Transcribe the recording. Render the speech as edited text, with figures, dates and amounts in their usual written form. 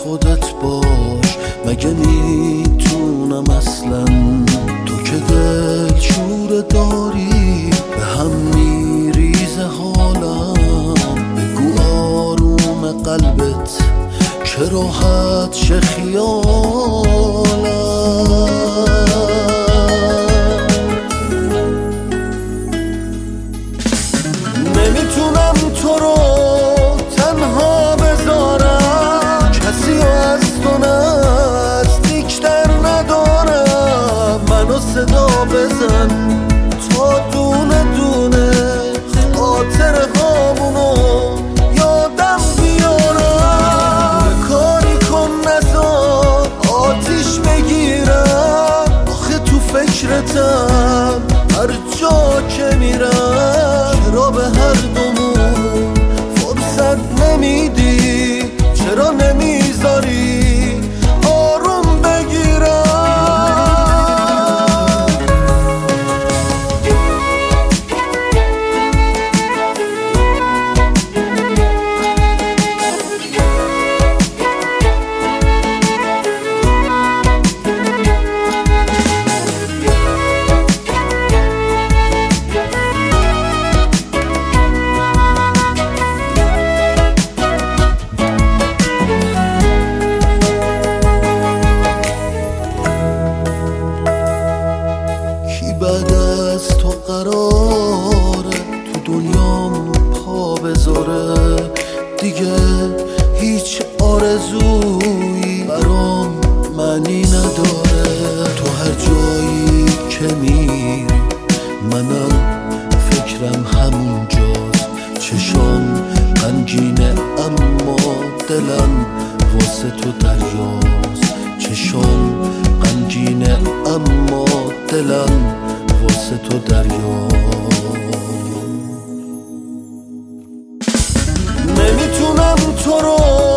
خودت باش. مگه میتونم اصلا؟ تو که دل شور داری به هم میریزه حالم. بگو آروم قلبت که راحت شه خیالم. نمیتونم تو رو تنها بذارم، کسی رو از تو نزدیکتر ندارم. منو صدا بزن تا دونه دونه خاطره هامونو یادم بیارم. کاری کن نزار آتیش بگیرم، آخه تو فکرتم هر جا که میرم. چرا به هر دومون فرصت نمیدی؟ چرا نمیذاری آروم بگیرم؟ بعد از تو قراره تو دنیام پا بذاره؟ دیگه هیچ آرزویی برام معنی نداره. تو هر جایی که میری منم فکرم همونجاست. چشام غمگینه اما دلم واسه تو دریاست. چشام غمگینه اما دلم واسه تو دریاست. نمیتونم تو رو